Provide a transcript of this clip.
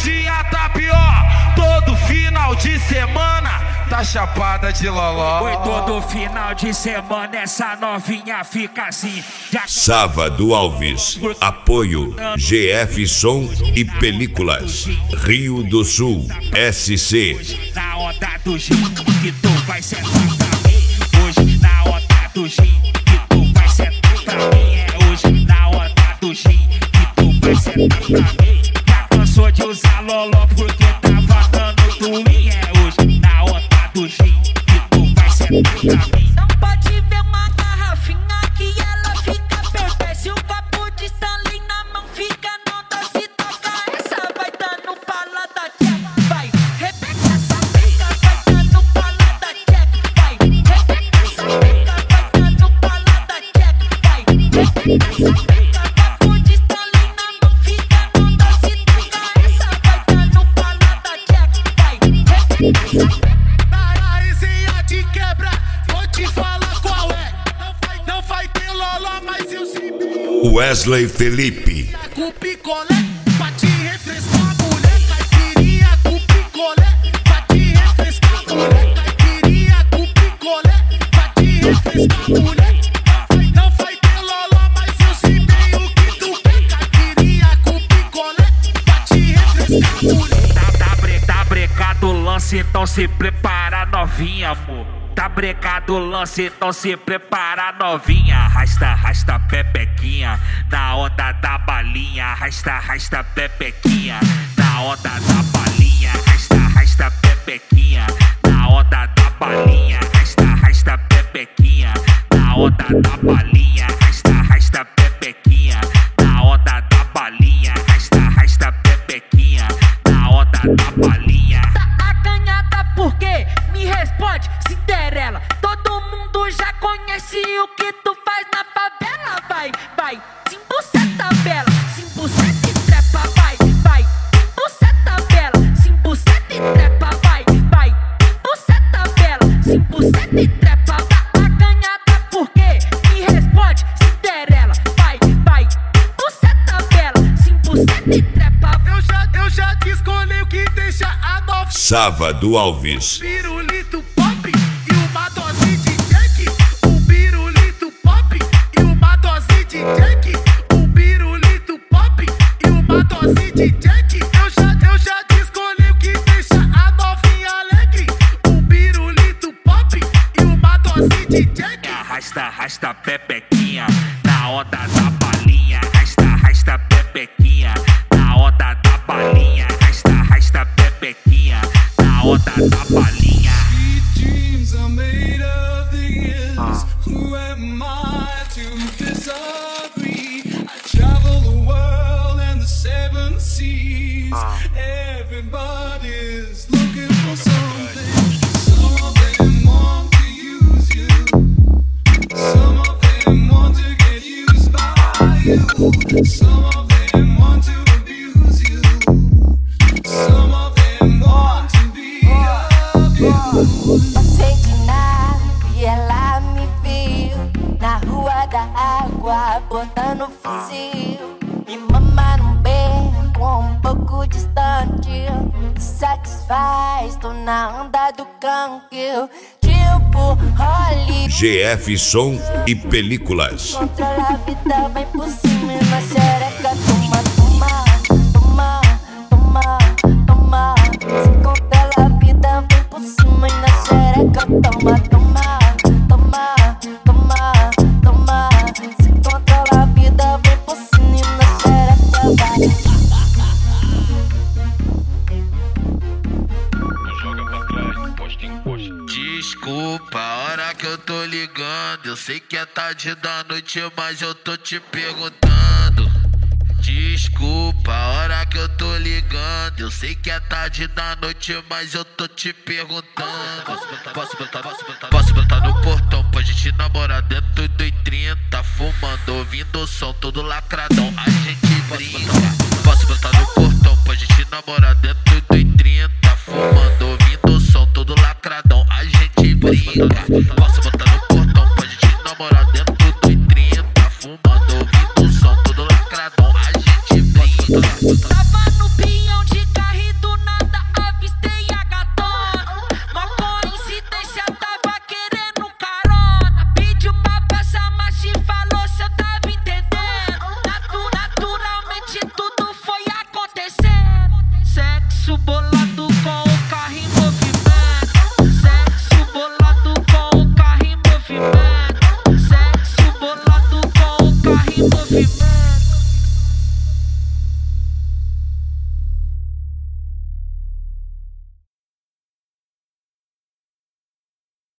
dia tá pior. Todo final de semana tá chapada de loló. Oi, todo final de semana essa novinha fica assim. Sábado Alves, apoio GF Som e Películas, Rio do Sul, SC. Na onda do gin que tu vai sentar pra mim. Hoje na onda do gin que tu vai sentar pra mim. É hoje na onda do gin que tu vai sentar pra mim. Já cansou de usar loló porque tava dando twin. É hoje na onda do gin que tu vai sentar pra mim. Não pode ver uma garrafinha que ela fica perfeita. Se o copo de Stanley na mão fica não dá, se toca essa vai dando fala da tcheca. Vai, repete essa pica, vai dando fala da tcheca. Vai, repete essa pica, vai dando fala da tcheca. Vai, repete essa pica, copo de Stanley na mão fica não dá, se toca essa vai dando fala da tcheca. Vai, repete essa pica. Te quebra, vou te falar qual é. Não vai ter loló, mas eu sei. Wesley Felipe. Com picolé, pra te refrescar, mulher. Caipirinha com picolé, pra te refrescar, mulher. Caipirinha com picolé, pra te refrescar, mulher. Não vai ter loló, mas eu sei bem o que tu quer. Caipirinha com picolé, pra te refrescar, mulher. Tá brecado o lance, então se prepara novinha, amor. Tá brecado o lance, então se prepara novinha. Arrasta, pepequinha, na onda da balinha. Arrasta, pepequinha, na onda da balinha. Arrasta, pepequinha, na onda da balinha. Arrasta, pepequinha, na onda da balinha. Arrasta, pepequinha, na onda da balinha. Arrasta, pepequinha, na onda da balinha. Tá acanhada por quê? Me responde, Cinderela. Todo mundo já conhece o que tu faz na favela. Vai, se embuceta bela, se embuceta e trepa, vai, se embuceta bela, se embuceta e trepa, vai, se embuceta bela, se embuceta e trepa. Tá acanhada por quê? Me responde, Cinderela. Vai, embuceta bela, se embuceta e trepa. Eu já te escolhi o que deixa a nova. Sábado Alves. Pirulito pop e uma dose de Jack. Um pirulito pop e uma dose de Jack. Um pirulito pop e uma dose de Jack. Eu já te escolhi o que deixa a novinha alegre. Um pirulito pop e uma dose de Jack. Arrasta, pepequinha, na onda da balinha. Arrasta, pepequinha, na onda da balinha. Arrasta, pepequinha, na onda da balinha. Dreams are made of things. Who am I to disagree? I travel the world and the seven seas. Everybody's looking for something. Some of them want to use you. Some of them want to get used by you. Some of them want to abuse you. Some of them want to be of you. Não sei de nada e ela me viu na rua da água botando fuzil. Me mama num beco um pouco distante. Satisfaz, tô na onda do canquil. Tipo Holly. GF Som e Películas. Controla a vida, vem por cima e na xereca. Toma, toma, toma, toma, toma. Se controla a vida, vem por cima e na xereca. Toma, toma, toma, toma, toma. Se controla a vida, vem por cima e na xereca. Vai. Desculpa a hora que eu tô ligando. Eu sei que é tarde da noite, mas eu tô te perguntando. Desculpa a hora que eu tô ligando. Eu sei que é tarde da noite, mas eu tô te perguntando. Posso botar no portão pra gente namorar dentro do 30, fumando, ouvindo o som todo lacradão. A gente brinca. Posso botar no portão pra gente namorar dentro do 30, fumando, ouvindo o som todo lacradão. A gente brinca. Posso botar no portão pra gente namorar dentro do 30, fumando, ouvindo o som todo lacradão. A gente brinca. Tava no pinhão de carro bolado com o carro em movimento. Sexo bolado com o carro em movimento. Sexo bolado com o carro em movimento.